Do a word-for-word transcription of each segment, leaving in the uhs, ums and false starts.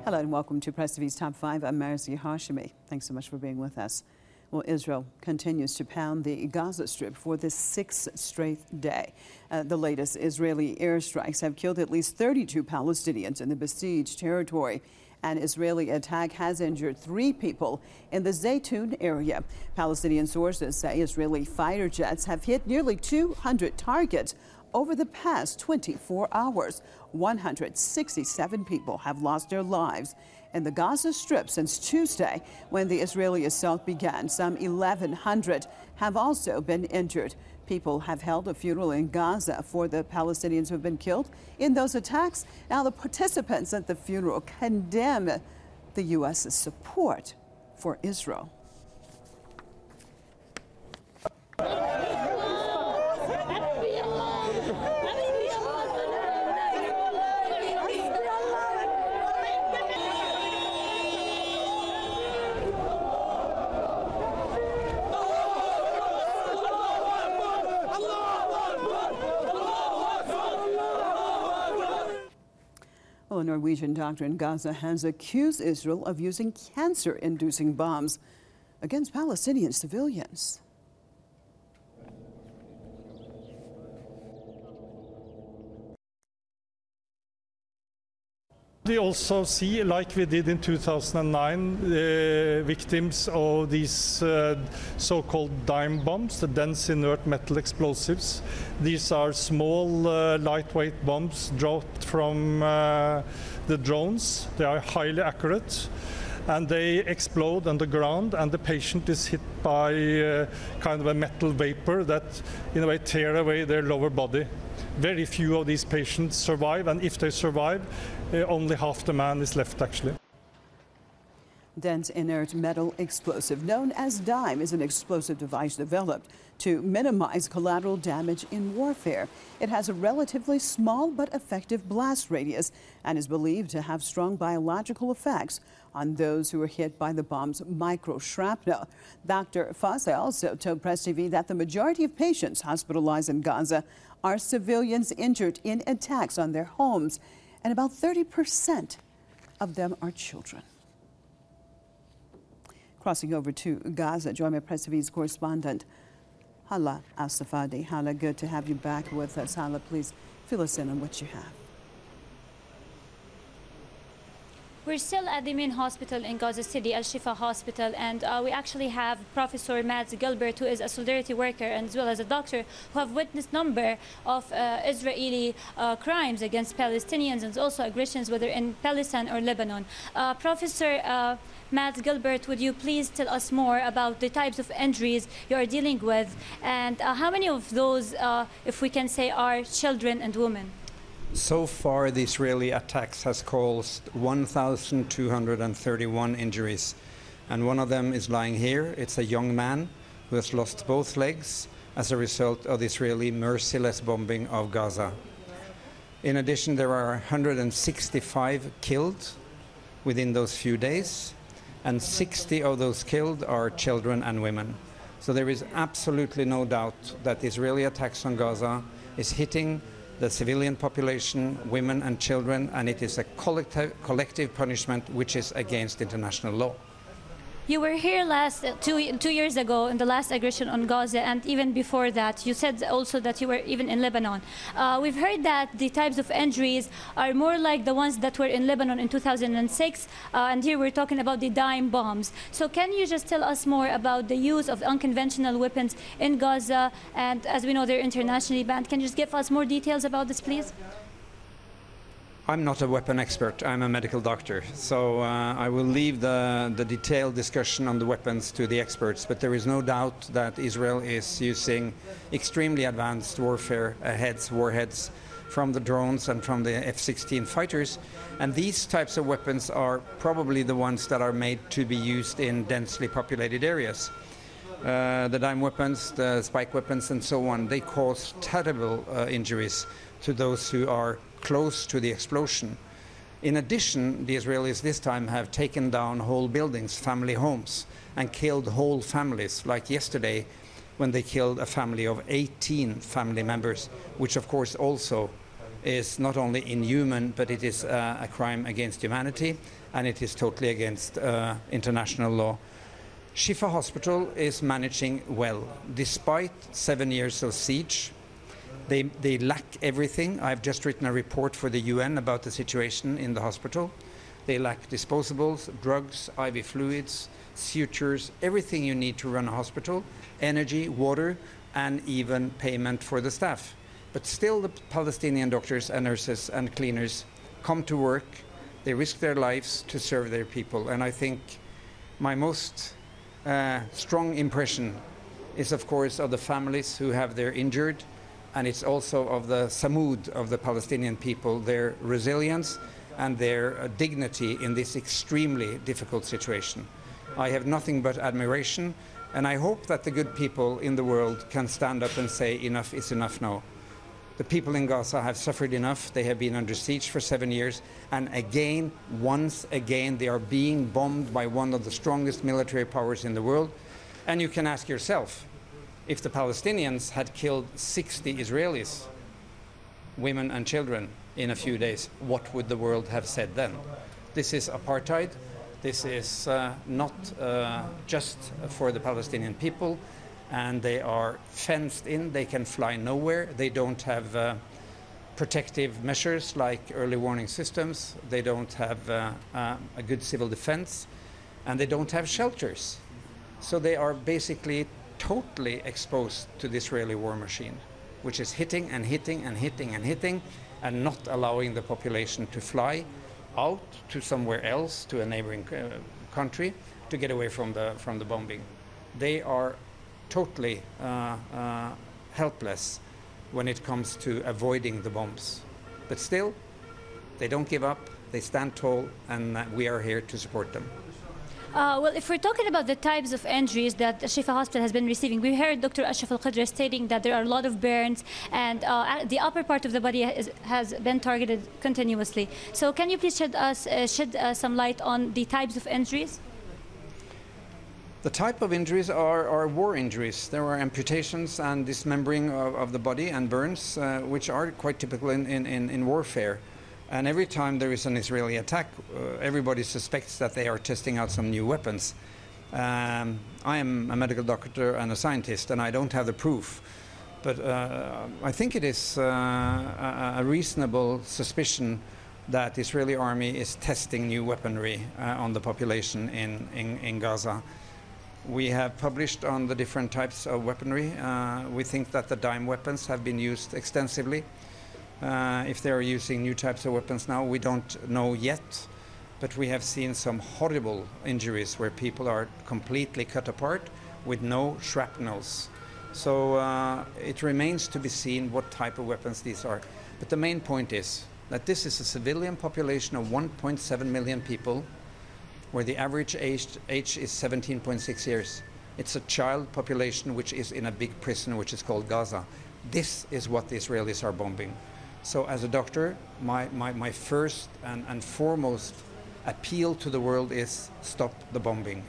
Hello and welcome to Press T V's Top five. I'm Marzi Hashemi. Thanks so much for being with us. Well, Israel continues to pound the Gaza Strip for the sixth straight day. Uh, the latest Israeli airstrikes have killed at least thirty-two Palestinians in the besieged territory. An Israeli attack has injured three people in the Zaytun area. Palestinian sources say Israeli fighter jets have hit nearly two hundred targets over the past twenty-four hours. one hundred sixty-seven people have lost their lives in the Gaza Strip since Tuesday, when the Israeli assault began. Some eleven hundred have also been injured. People have held a funeral in Gaza for the Palestinians who have been killed in those attacks. Now, the participants at the funeral condemn the U S's support for Israel. Well, a Norwegian doctor in Gaza has accused Israel of using cancer-inducing bombs against Palestinian civilians. We also see, like we did in two thousand nine, uh, victims of these uh, so-called dime bombs, the dense inert metal explosives. These are small, uh, lightweight bombs dropped from uh, the drones. They are highly accurate, and they explode on the ground, and the patient is hit by uh, kind of a metal vapor that, in a way, tear away their lower body. Very few of these patients survive, and if they survive, uh, only half the man is left, actually. Dense inert metal explosive, known as DIME, is an explosive device developed to minimize collateral damage in warfare. It has a relatively small but effective blast radius and is believed to have strong biological effects on those who are hit by the bomb's microshrapnel. Doctor Fase also told Press T V that the majority of patients hospitalized in Gaza are civilians injured in attacks on their homes, and about thirty percent of them are children. Crossing over to Gaza, join my Press T V's correspondent, Hala Al-Safadi. Hala, good to have you back with us. Hala, please fill us in on what you have. We're still at the main hospital in Gaza City, Al-Shifa Hospital, and uh, we actually have Professor Mads Gilbert, who is a solidarity worker and as well as a doctor, who have witnessed number of uh, Israeli uh, crimes against Palestinians and also aggressions, whether in Palestine or Lebanon. Uh, Professor uh, Mads Gilbert, would you please tell us more about the types of injuries you are dealing with, and uh, how many of those, uh, if we can say, are children and women? So far, the Israeli attacks has caused one thousand two hundred thirty-one injuries, and one of them is lying here. It's a young man who has lost both legs as a result of the Israeli merciless bombing of Gaza. In addition, there are one hundred sixty-five killed within those few days, and sixty of those killed are children and women. So there is absolutely no doubt that the Israeli attacks on Gaza is hitting the civilian population, women and children, and it is a collective, collective punishment which is against international law. You were here last uh, two, two years ago in the last aggression on Gaza, and even before that. You said also that you were even in Lebanon. Uh, we've heard that the types of injuries are more like the ones that were in Lebanon in two thousand six, uh, and here we're talking about the dime bombs. So can you just tell us more about the use of unconventional weapons in Gaza, and as we know they're internationally banned. Can you just give us more details about this, please? I'm not a weapon expert, I'm a medical doctor, so uh, I will leave the, the detailed discussion on the weapons to the experts, but there is no doubt that Israel is using extremely advanced warfare heads, warheads from the drones and from the F sixteen fighters, and these types of weapons are probably the ones that are made to be used in densely populated areas. Uh, the dime weapons, the spike weapons and so on, they cause terrible uh, injuries to those who are close to the explosion. In addition, the Israelis this time have taken down whole buildings, family homes, and killed whole families, like yesterday when they killed a family of eighteen family members, which of course also is not only inhuman, but it is uh, a crime against humanity, and it is totally against uh, international law. Shifa Hospital is managing well. Despite seven years of siege, they, they lack everything. I've just written a report for the U N about the situation in the hospital. They lack disposables, drugs, I V fluids, sutures, everything you need to run a hospital, energy, water, and even payment for the staff. But still the Palestinian doctors and nurses and cleaners come to work. They risk their lives to serve their people. And I think my most uh, strong impression is, of course, of the families who have their injured, and it's also of the Samud of the Palestinian people, their resilience and their uh, dignity in this extremely difficult situation. I have nothing but admiration, and I hope that the good people in the world can stand up and say enough is enough now. The people in Gaza have suffered enough. They have been under siege for seven years. And again, once again, they are being bombed by one of the strongest military powers in the world. And you can ask yourself, if the Palestinians had killed sixty Israelis, women and children, in a few days, what would the world have said then? This is apartheid. This is uh, not uh, just for the Palestinian people. And they are fenced in, they can fly nowhere, they don't have uh, protective measures like early warning systems, they don't have uh, uh, a good civil defense, and they don't have shelters. So they are basically totally exposed to the Israeli war machine, which is hitting and hitting and hitting and hitting, and not allowing the population to fly out to somewhere else, to a neighboring uh, country, to get away from the, from the bombing. They are totally uh, uh, helpless when it comes to avoiding the bombs. But still, they don't give up, they stand tall, and uh, we are here to support them. Uh, well, if we're talking about the types of injuries that Shifa Hospital has been receiving, we heard Doctor Ashraf Al-Qudra stating that there are a lot of burns and uh, the upper part of the body has, has been targeted continuously. So can you please shed, us, uh, shed uh, some light on the types of injuries? The type of injuries are, are war injuries. There are amputations and dismembering of, of the body and burns, uh, which are quite typical in, in, in warfare. And every time there is an Israeli attack, uh, everybody suspects that they are testing out some new weapons. Um, I am a medical doctor and a scientist, and I don't have the proof. But uh, I think it is uh, a, a reasonable suspicion that the Israeli army is testing new weaponry uh, on the population in, in, in Gaza. We have published on the different types of weaponry. Uh, we think that the dime weapons have been used extensively. Uh, if they are using new types of weapons now, we don't know yet. But we have seen some horrible injuries where people are completely cut apart with no shrapnels. So uh, it remains to be seen what type of weapons these are. But the main point is that this is a civilian population of one point seven million people, where the average age, age is seventeen point six years. It's a child population which is in a big prison which is called Gaza. This is what the Israelis are bombing. So as a doctor, my, my, my first and, and foremost appeal to the world is stop the bombing.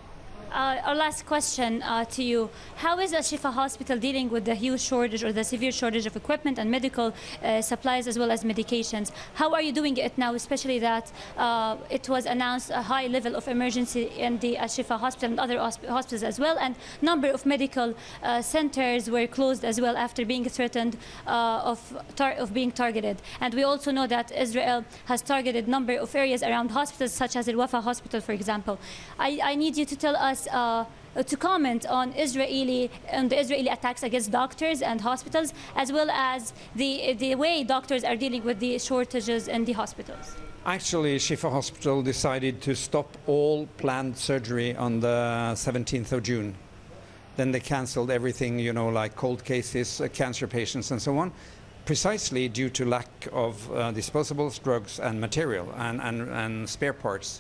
Uh, our last question uh, to you. How is Al-Shifa Hospital dealing with the huge shortage or the severe shortage of equipment and medical uh, supplies as well as medications? How are you doing it now, especially that uh, it was announced a high level of emergency in the Al-Shifa Hospital and other hospitals as well, and number of medical uh, centers were closed as well after being threatened uh, of, tar of being targeted. And we also know that Israel has targeted number of areas around hospitals such as Al-Wafa Hospital, for example. I, I need you to tell us Uh, to comment on Israeli on the Israeli attacks against doctors and hospitals, as well as the the way doctors are dealing with the shortages in the hospitals. Actually, Shifa Hospital decided to stop all planned surgery on the seventeenth of June. Then they cancelled everything, you know, like cold cases, uh, cancer patients, and so on, precisely due to lack of uh, disposables, drugs, and material and, and, and spare parts.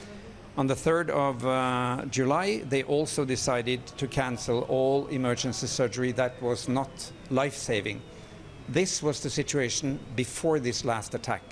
On the third of uh, July, they also decided to cancel all emergency surgery that was not life-saving. This was the situation before this last attack.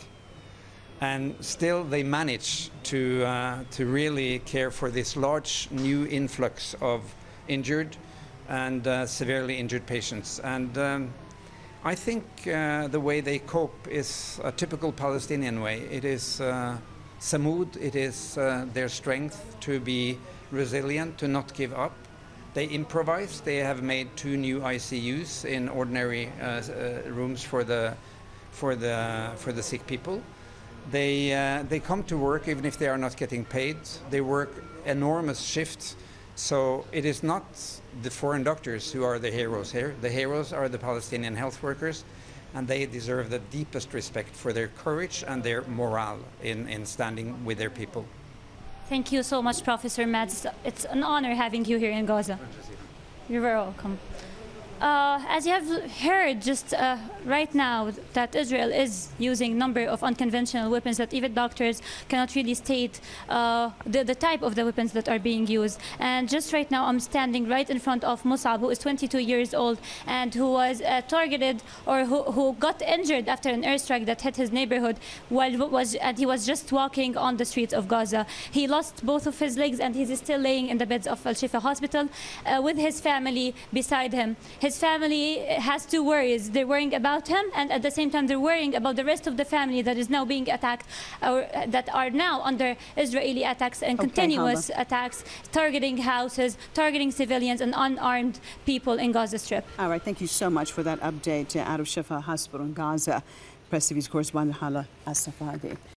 And still they managed to, uh, to really care for this large new influx of injured and uh, severely injured patients. And um, I think uh, the way they cope is a typical Palestinian way. It is uh, samud, it is uh, their strength to be resilient, to not give up. They improvise. They have made two new I C Us in ordinary uh, uh, rooms for the, for, the, for the sick people. They, uh, they come to work even if they are not getting paid. They work enormous shifts. So it is not the foreign doctors who are the heroes here. The heroes are the Palestinian health workers, and they deserve the deepest respect for their courage and their morale in, in standing with their people. Thank you so much, Professor Mads. It's an honor having you here in Gaza. You're very welcome. Uh, as you have heard just uh, right now, that Israel is using a number of unconventional weapons that even doctors cannot really state uh, the, the type of the weapons that are being used. And just right now, I'm standing right in front of Musab, who is twenty-two years old and who was uh, targeted or who, who got injured after an airstrike that hit his neighborhood while was and he was just walking on the streets of Gaza. He lost both of his legs and he's still laying in the beds of Al-Shifa Hospital uh, with his family beside him. His family has two worries. They're worrying about him, and at the same time they're worrying about the rest of the family that is now being attacked, or uh, that are now under Israeli attacks and Okay, continuous Halma. attacks, targeting houses, targeting civilians and unarmed people in Gaza Strip. All right, thank you so much for that update uh, out of Shifa Hospital in Gaza. Press T V's correspondent Hala As-Safadi.